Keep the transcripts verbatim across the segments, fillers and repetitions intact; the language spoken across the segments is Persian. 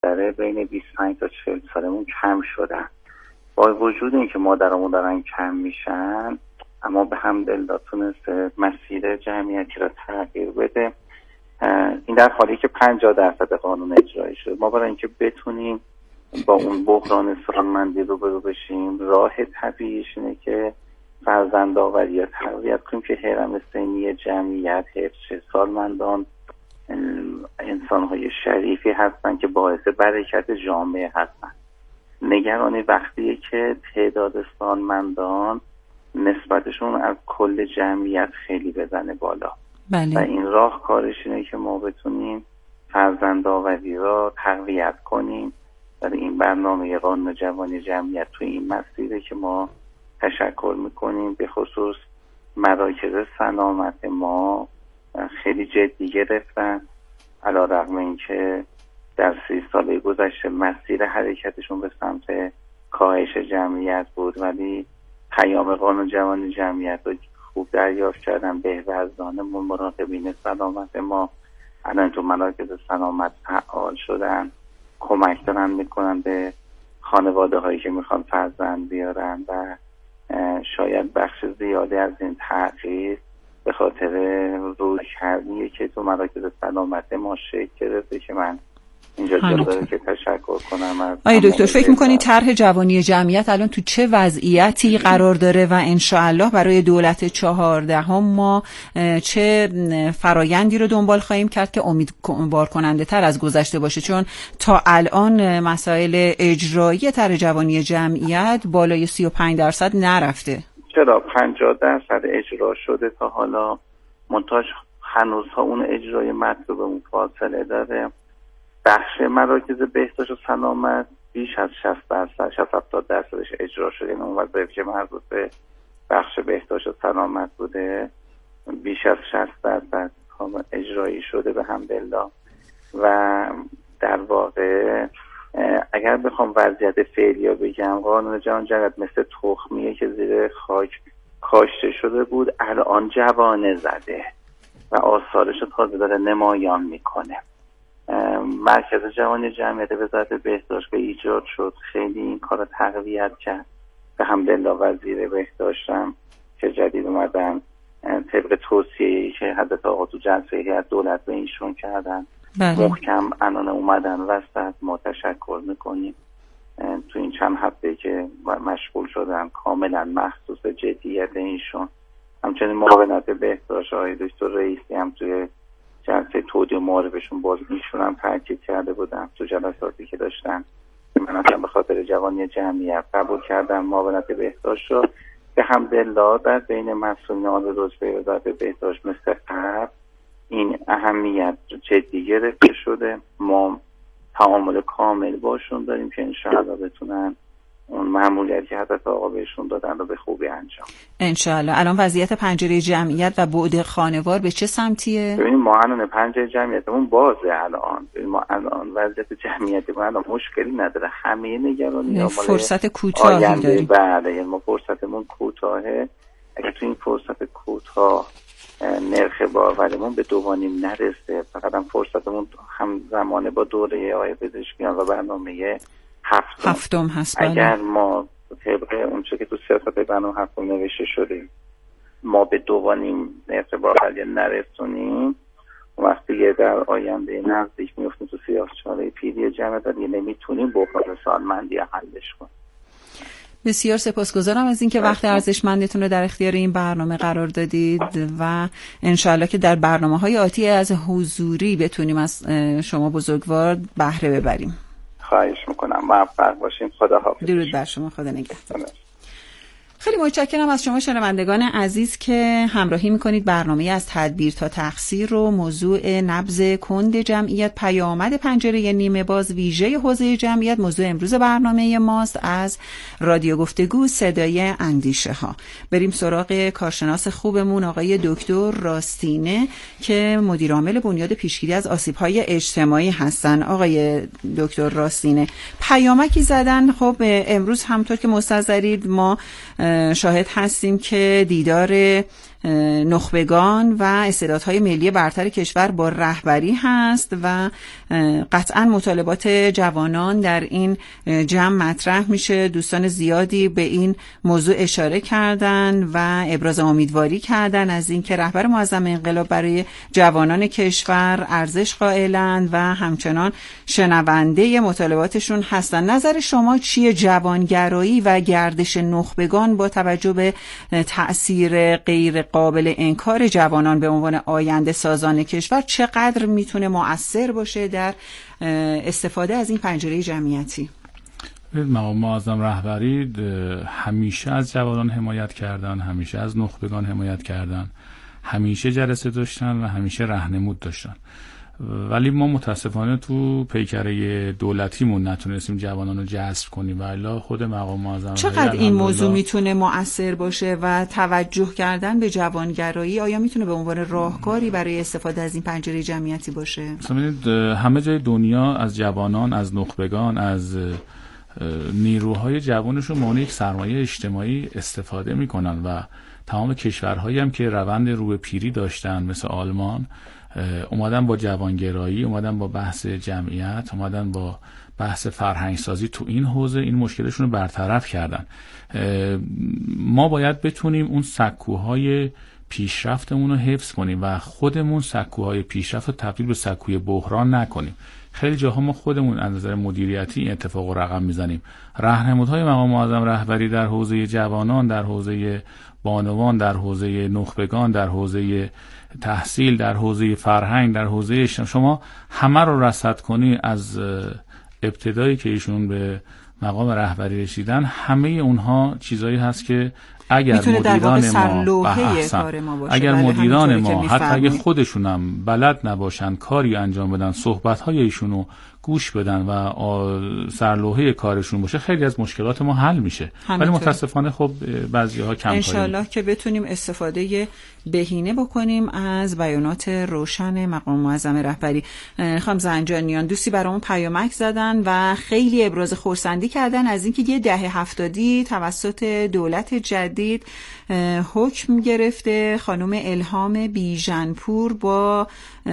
داره بین بیست و پنج تا چهل سالمون کم شدن. با وجود اینکه مادرامون دارن کم میشن، اما به حمدالله تونسته مسیر جمعیتی را تغییر بده. این در حالی که پنجاه درصد قانون اجرایی شده. ما برای اینکه بتونیم با اون بحران سالمندی روبرو بشیم، راه طبیعیش اینه که فرزندآوری یا تقویت کنیم که هرم سنی جمعیت حفظ سالمندان انسان‌های شریفی هستن که باعث برکت جامعه هستن. نگرانی وقتیه که تعداد سالمندان نسبتشون از کل جمعیت خیلی بزنه بالا. بله. و این راه کارش اینه که ما بتونیم فرزندآوری را تقویت کنیم. در این برنامه قانون جوانی جمعیت توی این مسیره که ما تشکر میکنیم. به خصوص مراکز سلامت ما خیلی جدی گرفتن، علیرغم اینکه در سی ساله گذشته مسیر حرکتشون به سمت کاهش جمعیت بود، ولی پیام قانون جوانی جمعیت رو خوب دریافت کردن. بهوزدانمون، مراقبین سلامت ما الان تو مراکز سلامت فعال شدن، کمک دارن میکنن به خانواده هایی که میخوان فرزند بیارن و شاید بخش زیادی از این تغییر به خاطر روی کردیه که تو مراکز سلامت ما شکل گرفته که من اینجا داره که تشکر کنم از آقای دکتر. فکر میکنید طرح جوانی جمعیت الان تو چه وضعیتی قرار داره و انشاءالله برای دولت چهاردهم ما چه فرایندی رو دنبال خواهیم کرد که امیدوار کننده تر از گذشته باشه؟ چون تا الان مسائل اجرایی طرح جوانی جمعیت بالای سی و پنج درصد نرفته. چرا پنجاه درصد اجرا شده تا حالا، منتاج هنوزها اون اجرای مطلوبمون فاصله داره. بخش مراکز بهداشت و سلامت بیش از شصت درصد شصت هفتاد درصدش اجرا شده. این اون وظایفی که مربوط به بخش بهداشت و سلامت بوده بیش از شصت درصد اجرایی شده به حمدالله. و در واقع اگر بخوام وضعیت فعلی رو بگم، قانون جوان جمعیت مثل تخمیه که زیر خاک کاشته شده بود، الان جوانه زده و آثارش رو تازه داره نمایان میکنه. مرکز جوانی جمعیت وزارت بهداشت که ایجاد شد خیلی این کار رو تقویت کرد. به حمدالله وزیر بهداشتم که جدید اومدن طبق توصیه‌ای که حضرت آقا تو جلسه هیئت دولت به ایشون کردن بله. محکم الان اومدن وسط. ما تشکر میکنیم. تو این چند هفته که مشغول شدن کاملا مخصوص جدیت ایشون. همچنین معاونت بهداشت آقای دکتر رئیسی هم توی جلسه تودیع معارفشون باز ایشون هم تاکید کرده بودم تو جلساتی که داشتن. من اصلا به خاطر جوانی جمعیت قبول کردم معاونت بهداشت رو. به حمدالله در بین مسئولین عالی رتبه وزارت بهداشت مثل قبل این اهمیت جدی گرفته شده. ما تعامل کامل باشون داریم که انشاءالله بتونن اون مأموریتی که حضرت آقا بهشون دادن رو به خوبی انجام. انشاءالله. الان وضعیت پنجره جمعیت و بعد خانوار به چه سمتیه؟ ببینید ما الان پنجره جمعیتمون بازه. الان ما الان وضعیت جمعیتمون الان مشکلی نداره. همه نگرانی فرصت کوتاهی داریم. بله ما فرصتمون کوتاهه. اگه تو این فرصت کوتاه نرخ باورمون به دوانیم نرسه، فقط هم فرصتمون هم زمانه با دوره آقای پزشکیان و برنامه هفتم, هفتم هست. بله. اگر ما طبق اون چه که تو سیاست برنامه هفتم نوشته شده ما به دوانیم نرخ باوری نرسونیم، وقتی یه در آینده نزدیک میفتیم تو سیاه‌چاله پیری جمعیت دیگه نمیتونیم بحران سالمندی حلش کنیم. بسیار سپاسگزارم از اینکه وقت ارزشمندتون رو در اختیار این برنامه قرار دادید و انشالله که در برنامه‌های آتی از حضوری بتونیم از شما بزرگوار بهره ببریم. خواهش میکنم. موفق باشین. خدا حافظ. درود بر شما. خدا نگهدار. خیلی متشکرم از شما شنوندگان عزیز که همراهی میکنید. برنامه از تدبیر تا تقصیر رو موضوع نبض کند جمعیت، پیامد پنجره نیمه باز ویژه حوزه جمعیت موضوع امروز برنامه ماست از رادیو گفتگو صدای اندیشه ها. بریم سراغ کارشناس خوبمون آقای دکتر راستینه که مدیر عامل بنیاد پیشگیری از آسیب‌های اجتماعی هستن. آقای دکتر راستینه پیامکی زدن. خب امروز همونطور که مستحضرید ما شاهد هستیم که دیدار نخبگان و استعدادهای ملی برتر کشور با رهبری هست و قطعا مطالبات جوانان در این جمع مطرح میشه. دوستان زیادی به این موضوع اشاره کردن و ابراز امیدواری کردن از اینکه رهبر معظم انقلاب برای جوانان کشور ارزش قائلند و همچنان شنونده مطالباتشون هستن. نظر شما چیه؟ جوانگرایی و گردش نخبگان با توجه به تأثیر غیر قابل انکار جوانان به عنوان آینده سازان کشور چقدر میتونه مؤثر باشه در استفاده از این پنجره جمعیتی؟ مقام معظم رهبری همیشه از جوانان حمایت کردن، همیشه از نخبگان حمایت کردن، همیشه جلسه داشتن و همیشه راهنمود داشتن. ولی ما متاسفانه تو پیکره دولتیمون نتونستیم جوانان رو جذب کنیم و الا خود مقام معظم. چقدر این موضوع میتونه مؤثر باشه و توجه کردن به جوانگرایی آیا میتونه به عنوان راهکاری برای استفاده از این پنجره جمعیتی باشه؟ مثلا همه جای دنیا از جوانان، از نخبگان، از نیروهای جوانشون به عنوان یک سرمایه اجتماعی استفاده میکنن و تمام کشورهایی هم که روند رو به پیری داشتن مثل آلمان اومدن با جوانگرایی، اومدن با بحث جمعیت، اومدن با بحث فرهنگ سازی تو این حوزه این مشکلشون رو برطرف کردن. ما باید بتونیم اون سکوهای پیشرفتمون رو حفظ کنیم و خودمون سکوهای پیشرفت رو تبدیل به سکوی بحران نکنیم. خیلی جاها ما خودمون از نظر مدیریتی این اتفاق رو رقم میزنیم. راهنمودهای مقام معظم رهبری در حوزه جوانان، در حوزه بانوان، در حوزه نخبگان، در حوزه تحصیل، در حوزه فرهنگ، در حوزه اجتماع، شما همه رو رصد کنی از ابتدایی که ایشون به مقام رهبری رسیدن، همه اونها چیزایی هست که اگر مدیران ما, ما اگر مدیران ما حتی اگه خودشونم بلد نباشن کاری انجام بدن، صحبت‌های ایشونو گوش بدن و سرلوحه کارشون باشه، خیلی از مشکلات ما حل میشه. ولی متاسفانه خب بعضی‌ها کم کاری. انشالله که بتونیم استفاده بهینه بکنیم از بیانات روشن مقام معظم رهبری. خانم زنجانیان دوستی برامون پیامک زدن و خیلی ابراز خرسندی کردن از اینکه یه دهه هفتادی توسط دولت جدید حکم گرفته. خانم الهام بیژنپور با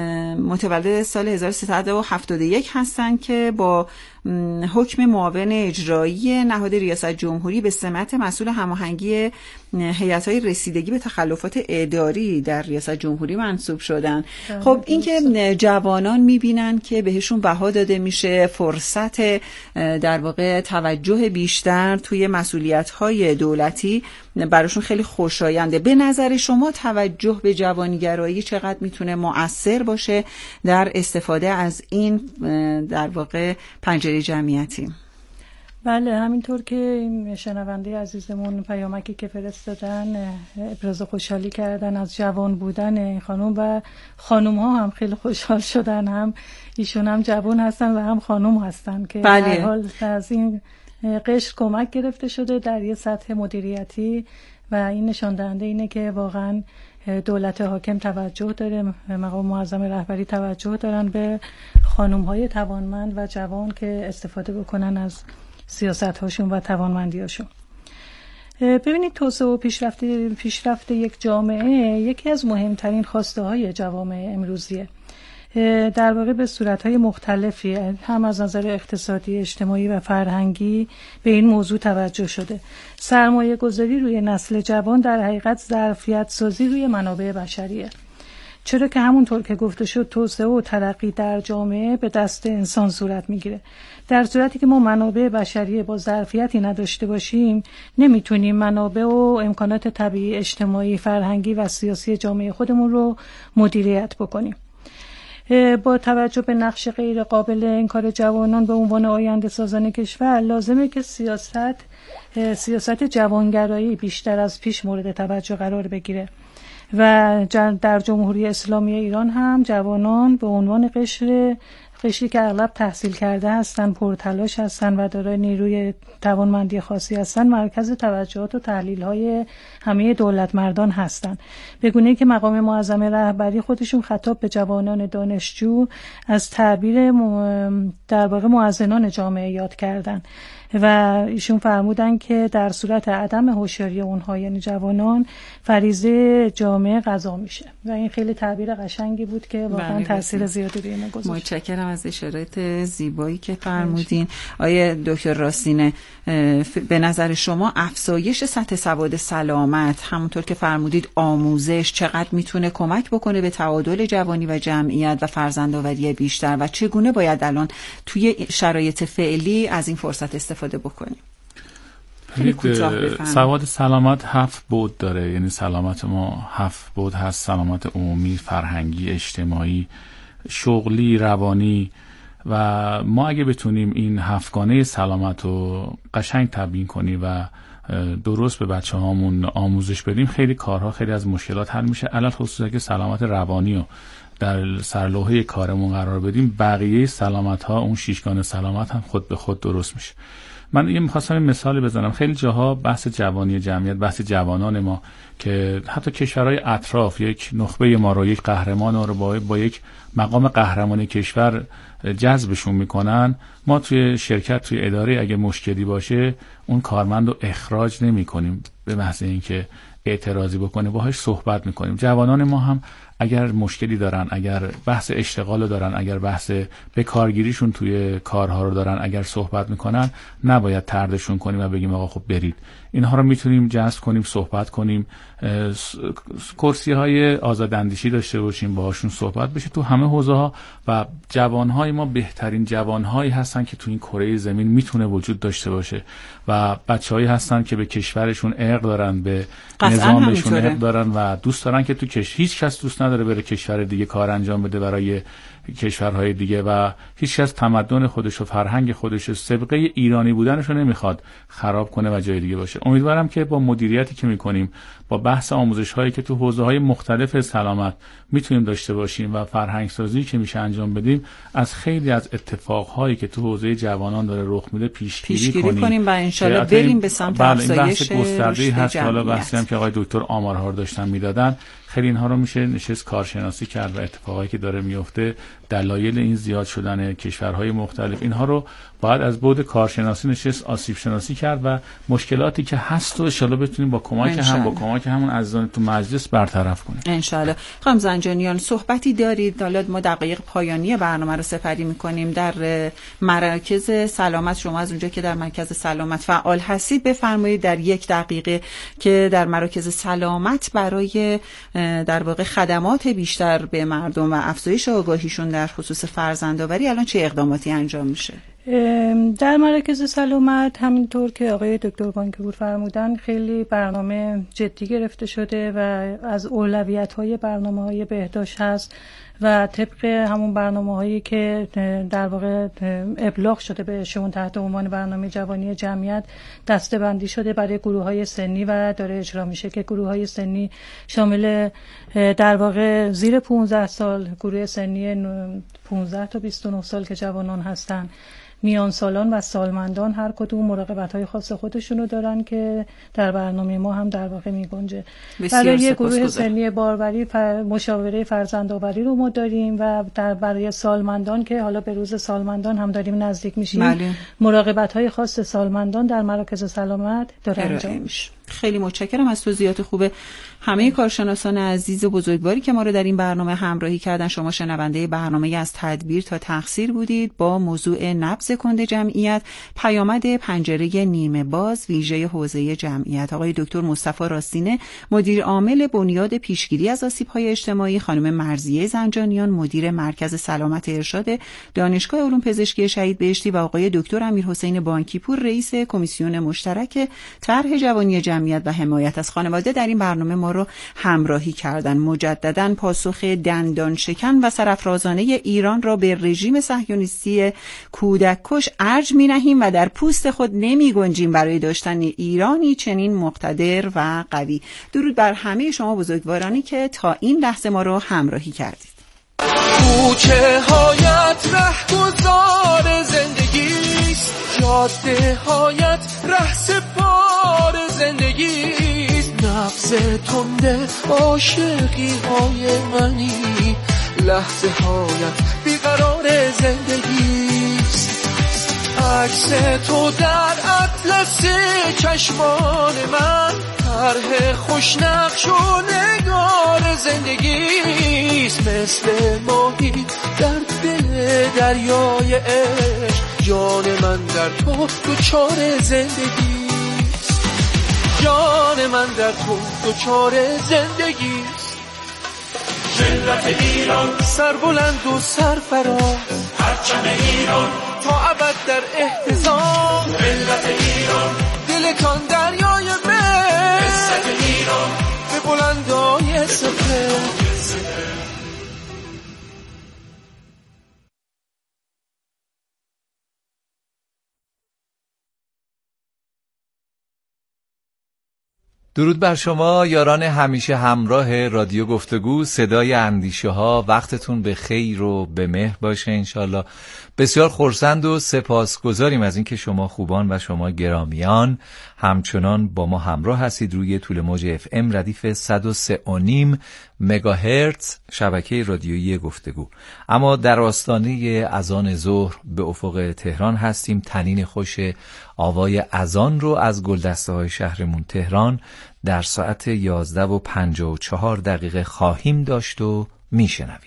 متولد سال هزار و سیصد و هفتاد و یک هستن که با حکم معاون اجرایی نهاد ریاست جمهوری به سمت مسئول هماهنگی هیئت‌های رسیدگی به تخلفات اداری در ریاست جمهوری منصوب شدن. خب این که جوانان میبینن که بهشون بها داده میشه، فرصت در واقع توجه بیشتر توی مسئولیت‌های دولتی براشون خیلی خوشاینده. به نظر شما توجه به جوانگرایی چقدر میتونه مؤثر باشه در استفاده از این در واقع پنجره جمعیتی؟ بله، همینطور که شنونده عزیزمون پیامکی که فرستادن ابراز خوشحالی کردن از جوان بودن این خانم و خانم ها هم خیلی خوشحال شدن، هم ایشون هم جوان هستن و هم خانم هستن که بله. در حال از این قشر کمک گرفته شده در یه سطح مدیریتی و این نشان دهنده اینه که واقعا دولت حاکم توجه داره، مقام معظم رهبری توجه دارن به خانم‌های توانمند و جوان که استفاده بکنن از سیاست‌هاشون و توانمندی‌هاشون. ببینید توسعه و پیشرفت پیشرفت یک جامعه یکی از مهمترین خواسته‌های جوامع امروزیه. در واقع به صورت‌های مختلفی هم از نظر اقتصادی، اجتماعی و فرهنگی به این موضوع توجه شده. سرمایه گذاری روی نسل جوان در حقیقت ظرفیت سازی روی منابع بشریه، چرا که همونطور که گفته شد توسعه و ترقی در جامعه به دست انسان صورت میگیره. در صورتی که ما منابع بشری با ظرفیتی نداشته باشیم نمیتونیم منابع و امکانات طبیعی، اجتماعی، فرهنگی و سیاسی جامعه خودمون رو مدیریت بکنیم. با توجه به نقش غیر قابل انکار جوانان به عنوان آینده سازان کشور لازمه که سیاست سیاست جوانگرایی بیشتر از پیش مورد توجه قرار بگیره و در جمهوری اسلامی ایران هم جوانان به عنوان قشر قشری که اغلب تحصیل کرده هستن، پرتلاش هستن و دارای نیروی توانمندی خاصی هستن، مرکز توجهات و تحلیل‌های همه دولت مردان هستن. به گونه‌ای که مقام معظم رهبری خودشون خطاب به جوانان دانشجو از تعبیر در واقع موازنان جامعه یاد کردن و ایشون فرمودن که در صورت عدم هوشیاری اونها، یعنی جوانان، فریضه جامعه قضا میشه و این خیلی تعبیر قشنگی بود که واقعا تاثیر زیادی روی ما گذاشت. متشکرم از اشارات زیبایی که فرمودین. آیه دکتر راستینه، به نظر شما افزایش سطح سواد سلامت، همونطور که فرمودید آموزش، چقدر میتونه کمک بکنه به تعادل جوانی و جمعیت و فرزندآوری بیشتر و چگونه باید الان توی شرایط فعلی از این فرصت استفاده بکنیم؟ سواد سلامت هفت بعد داره، یعنی سلامت ما هفت بعد هست: سلامت عمومی، فرهنگی، اجتماعی، شغلی، روانی. و ما اگه بتونیم این هفتگانه سلامت رو قشنگ تبیین کنیم و درست به بچه هامون آموزش بدیم، خیلی کارها، خیلی از مشکلات حل میشه. علل خصوص که سلامت روانی رو در سرلوحه کارمون قرار بدیم، بقیه سلامت ها، اون شیشگان سلامت هم خود به خود درست میشه. من یه می‌خواستم این مثالی بزنم. خیلی جاها بحث جوانی جمعیت، بحث جوانان ما که حتی کشورهای اطراف یک نخبه ما رو، یک قهرمان رو با, با یک مقام قهرمانی کشور جذبشون میکنن، ما توی شرکت، توی اداره اگه مشکلی باشه اون کارمند رو اخراج نمی کنیم به محض اینکه اعتراضی بکنه، باهاش صحبت میکنیم. جوانان ما هم اگر مشکلی دارن، اگر بحث اشتغال رو دارن، اگر بحث بکارگیریشون توی کارها رو دارن، اگر صحبت میکنن، نباید طردشون کنیم و بگیم آقا خب برید. اینها رو میتونیم جذب کنیم، صحبت کنیم، کرسی های آزاداندیشی داشته باشیم، باهاشون صحبت بشه تو همه حوزه ها. و جوانهای ما بهترین جوانهایی هستن که تو این کره زمین میتونه وجود داشته باشه و بچه‌هایی هستن که به کشورشون عشق دارن، به نظامشون عشق دارن و دوست دارن که تو کش هیچ کس دوست نداره بره کشور دیگه کار انجام بده برای کشورهای دیگه و هیچ کس تمدن خودش و فرهنگ خودش و سابقه ایرانی بودنش رو نمیخواد خراب کنه و جای دیگه باشه. امیدوارم که با مدیریتی که میکنیم، با بحث آموزش هایی که تو حوزه های مختلف سلامت میتونیم داشته باشیم و فرهنگ سازی که میشه انجام بدیم، از خیلی از اتفاق هایی که تو حوزه جوانان داره رخ میده پیشگیری پیش کنیم. کنیم و ان شاءالله بریم به سمت افزایش گسترده هست. حالا بحثی هم که آقای دکتر آمارها رو داشتن میدادن، خیلی اینها رو میشه نشست کارشناسی کرد و اتفاقایی که داره میفته، دلایل این زیاد شدن کشورهای مختلف، اینها رو باید از بعد کارشناسی نشست آسیب شناسی کرد و مشکلاتی که هست و ان شاءالله بتونیم با کمک هم با کمک همون عزیزان تو مجلس برطرف کنیم ان شاءالله. خانم زنجانیان، صحبتی دارید؟ حالا ما دقایق پایانی برنامه رو سپری می‌کنیم. در مراکز سلامت، شما از اونجا که در مرکز سلامت فعال هستید، بفرمایید در یک دقیقه که در مراکز سلامت برای در واقع خدمات بیشتر به مردم و افزایش آگاهیشون در خصوص فرزندآوری الان چه اقداماتی انجام میشه؟ در مراکز سلامت همینطور که آقای دکتر بانکپور فرمودن، خیلی برنامه جدی گرفته شده و از اولویت‌های برنامه‌های بهداشت هست و طبق همون برنامه‌هایی که در واقع ابلاغ شده بهشون تحت عنوان برنامه جوانی جمعیت دسته‌بندی شده برای گروه‌های سنی و داره اجرا میشه که گروه‌های سنی شامل در واقع زیر پانزده سال، گروه سنی پانزده تا بیست و نه سال که جوانان هستن، میان سالان و سالمندان هر کدوم مراقبت‌های خاص خودشونو دارن که در برنامه ما هم در واقع می‌گنجه. برای گروه سنی باروری فر... مشاوره فرزندآوری رو ما داریم و در برای سالمندان که حالا به روز سالمندان هم داریم نزدیک میشیم، مراقبت‌های خاص سالمندان در مراکز سلامت داره انجام میشه. خیلی متشکرم از توضیحات خوب همه کارشناسان عزیز و بزرگواری که ما رو در این برنامه همراهی کردن. شما شنونده برنامه از تدبیر تا تقصیر بودید با موضوع نبض کند جمعیت، پیامد پنجره نیمه باز ویژه حوزه جمعیت. آقای دکتر مصطفی راستینه، مدیر عامل بنیاد پیشگیری از آسیب‌های اجتماعی، خانم مرضیه زنجانیان، مدیر مرکز سلامت ارشاد دانشگاه علوم پزشکی شهید بهشتی و آقای دکتر امیرحسین بانکیپور، رئیس کمیسیون مشترک طرح جوانی جمعیت و حمایت از خانواده، در این برنامه ما رو همراهی کردن. مجدداً پاسخ دندان شکن و سرافرازانه ایران را به رژیم صهیونیستی کودک کش ارج می‌نهیم و در پوست خود نمی‌گنجیم برای داشتن ایرانی چنین مقتدر و قوی. درود بر همه شما بزرگوارانی که تا این لحظه ما رو همراهی کردید. کوچه هایت رهگذار زندگیست، جاده هایت ره سپار زندگیست، نفس تنده عاشقی های منی، لحظه هایت بیقرار زندگیست، عکس تو در اطلس چشمان من، طرح خوشنقش و نگار زندگیست، مثل ماهی در دل دریای عشق، جان من در تو دوچار زندگیست، جان من در تو دوچار زندگیست. ملت ایران سربلند و سرفراز، پرچم ایران تا ابد در احتضان، ملت ایران دلتان دریای مهر، عزت ایران به بلندای سپهر. درود بر شما یاران همیشه همراه رادیو گفتگو، صدای اندیشه ها. وقتتون به خیر و به مهر باشه انشالله. بسیار خرسند و سپاسگزاریم از اینکه شما خوبان و شما گرامیان همچنان با ما همراه هستید روی طول موج اف ام ردیف صد و سه و نیم مگاهرتز شبکه رادیویی گفتگو. اما در آستانه اذان ظهر به افق تهران هستیم. تنین خوش آوای اذان رو از گلدسته های شهرمون تهران در ساعت یازده و پنجاه و چهار دقیقه خواهیم داشت و میشنویم.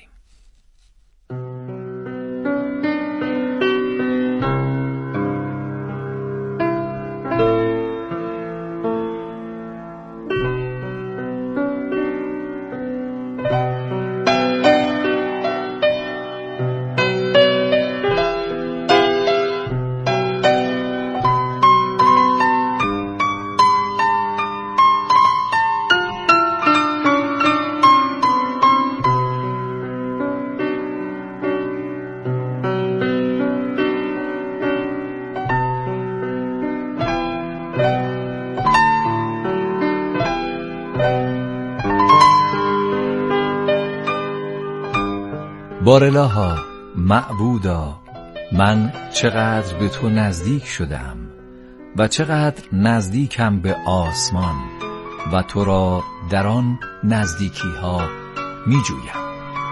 بارالها معبودا، من چقدر به تو نزدیک شدم و چقدر نزدیکم به آسمان و تو را در آن نزدیکی ها می جویم.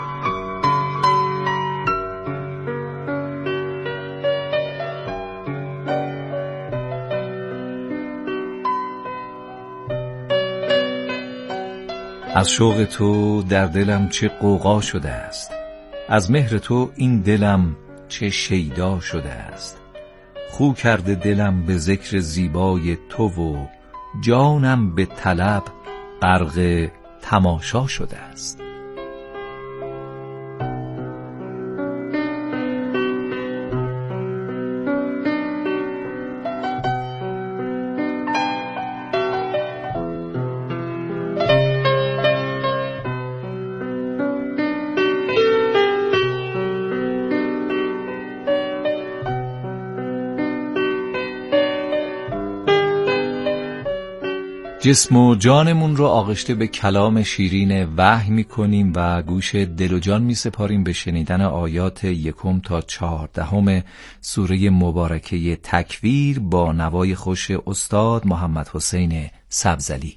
از شوق تو در دلم چه غوغا شده است، از مهر تو این دلم چه شیدا شده است. خو کرده دلم به ذکر زیبای تو و جانم به طلب غرق تماشا شده است. جسم و جانمون رو آغشته به کلام شیرین وحی می کنیم و گوش دل و جان می سپاریم به شنیدن آیات یکم تا چهاردهم سوره مبارکه تکویر با نوای خوش استاد محمد حسین سبزلی.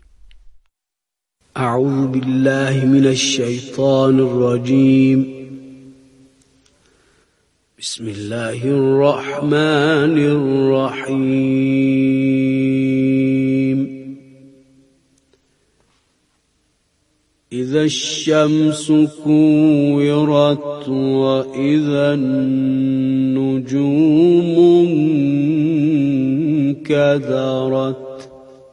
اعوذ بالله من الشیطان الرجیم. بسم الله الرحمن الرحیم. إذا الشمس كورت وإذا النجوم انكدرت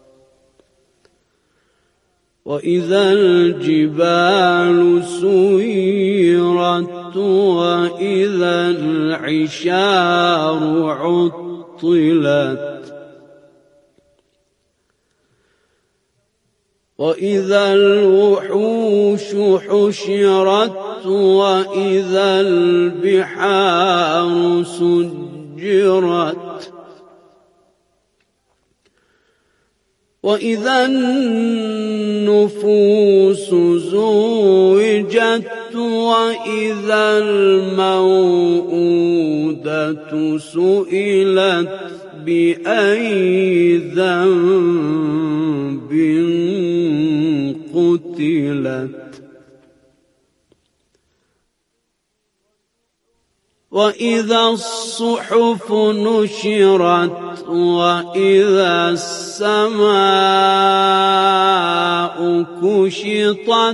وإذا الجبال سيرت وإذا العشار عطلت وإذا الوحوش حشرت وإذا البحار سجرت وإذا النفوس زوجت وإذا الموءودة سئلت بأي ذنب قتلت وإذا الصحف نشرت وإذا السماء كشطت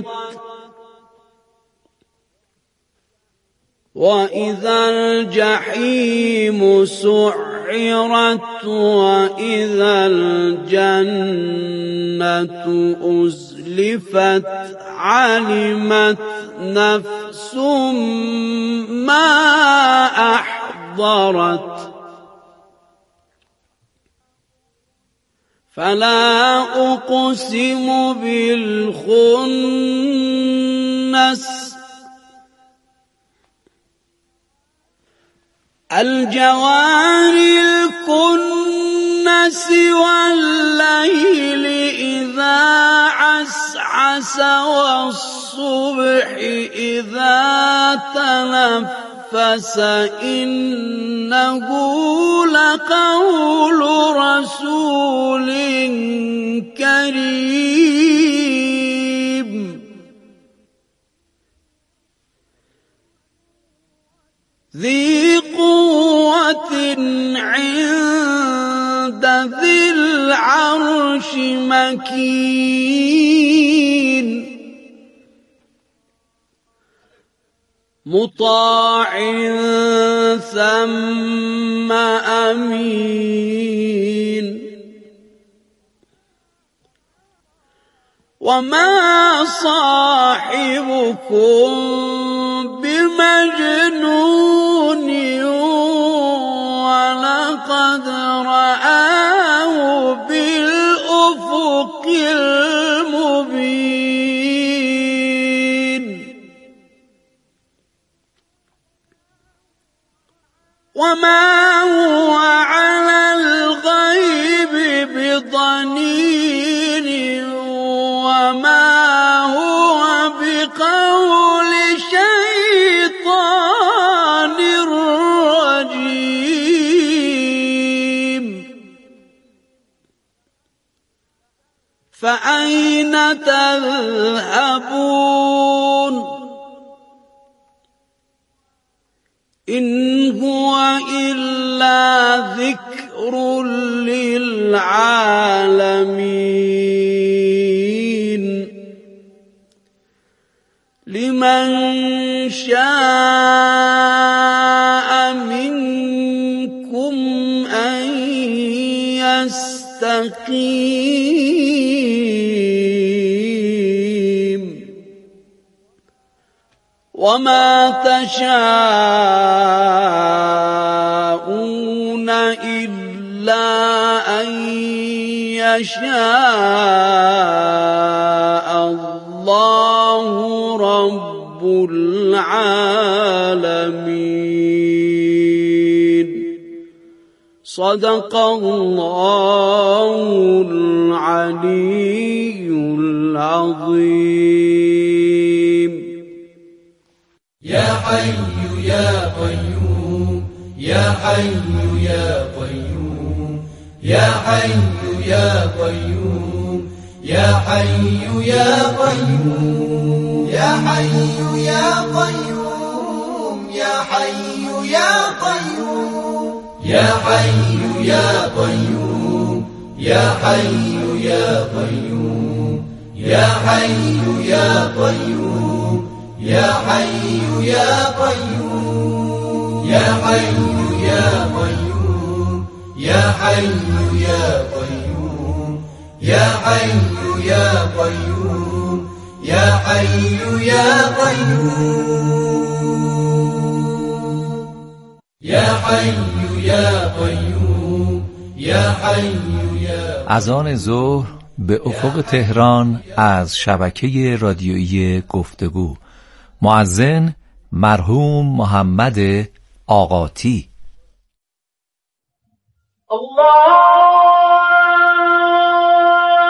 وإذا الجحيم سعرت وإذا الجنة أزلفت علمت نفس ما أحضرت فلا أقسم بالخنس الجوار الكنس والليل إذا عسعس والصبح إذا تنفس إنه لقول رسول كريم ذي قوة عند ذي العرش مكين مطاع ثم أمين وما صاحبكم بمجنون ولقد رآه بالأفق المبين وما هو على الغيب بضنين وما هو بقول شيطان رجيم فأين تذهبون إن هو إلا ذكر للعالمين لمن شاء منكم أن يستقيم وما تشاءون إلا أن يشاء الله رب العالمين صدق الله العلي العظيم يا حي يا قيوم يا حي يا قيوم يا حي يا قيوم يا حي يا قيوم يا حي يا قيوم يا حي يا قيوم يا حي يا قيوم يا حي يا قيوم يا حي يا قيوم يا حي يا قيوم يا حي يا قيوم يا حي يا قيوم يا حي يا قيوم يا حي يا قيوم يا حي يا قيوم يا حي يا اذان ظهر به افق تهران از شبکه رادیویی گفتگو. مؤذن مرحوم محمد آقاتی. الله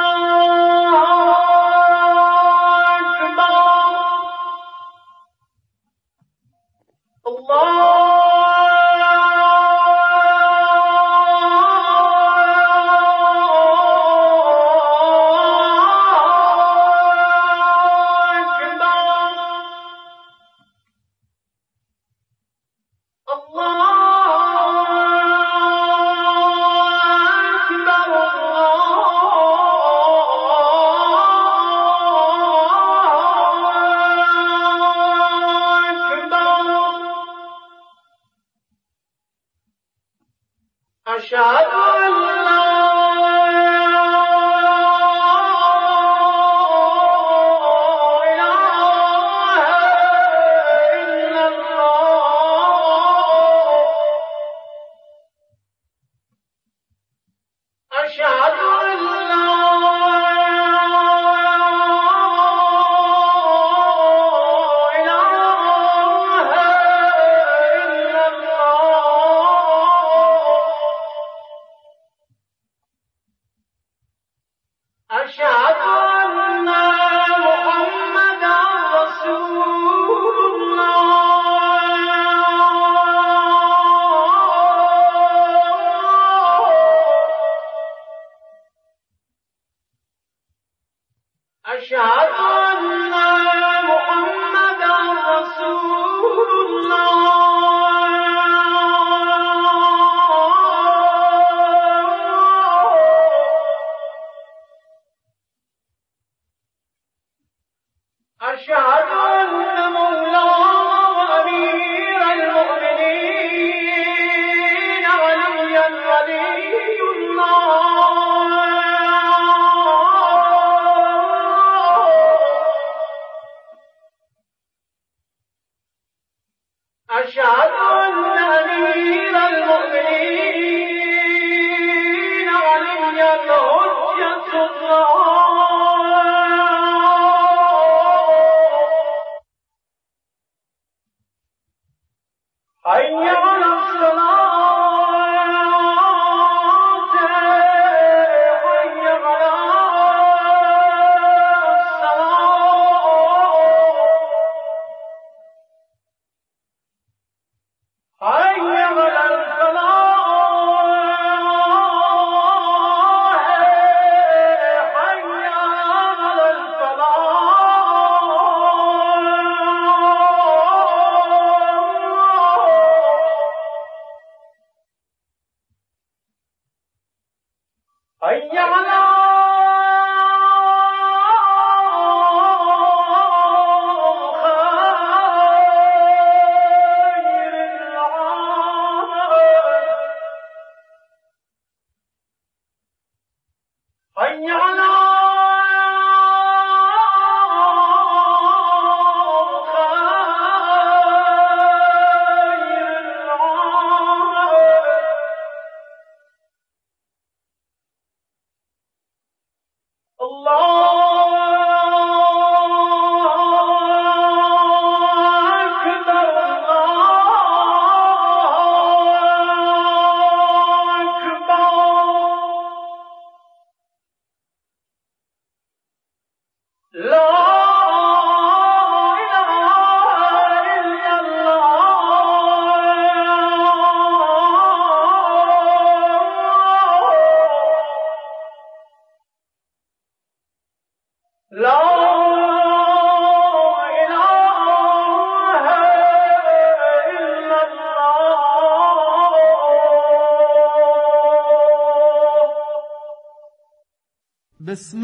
بسم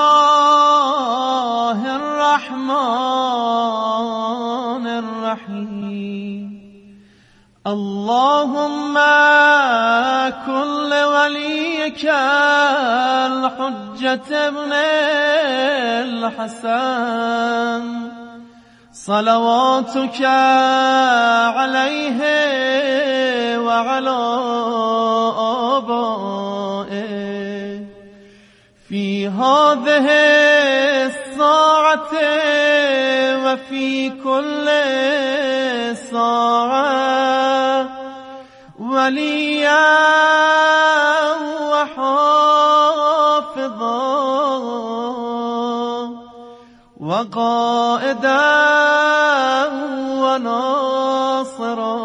الله الرحمن الرحيم اللهم كن لوليك الحجة ابن الحسن صلواتك عليه وعلى آبائه في هذه الساعة وفي كل ساعة وليا وحافظا وقائدا وناصرا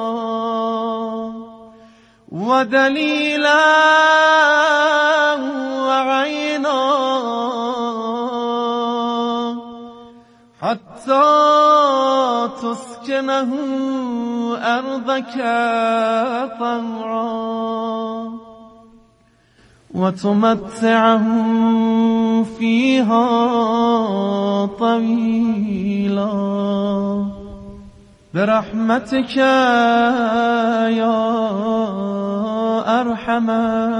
ودليلا وعينا حتى تسكنه أرضك طوعا وتمتعه فيها طويلا برحمتك يا أرحم